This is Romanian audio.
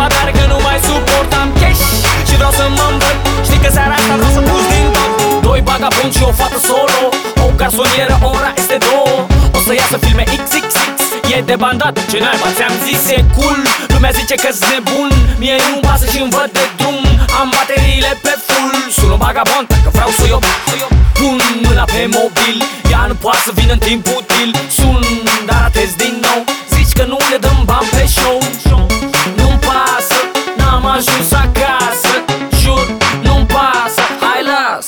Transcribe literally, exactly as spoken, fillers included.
tare că nu mai suportam cash și vreau să mă învăț. Știi că seara asta vreau să pus din tot. Doi vagabonzi și o fată solo, o garsonieră, ora este două. O să iasă filme X X X, e de bandat, ce naiba, ți-am zis e cool. Lumea zice că-s nebun, mie nu-mi pasă și-mi văd de drum. Am bateriile pe full, sun un vagabond că vreau să-i o pun mâna pe mobil, ea nu poate să vină în timp util. Sun, dar atez din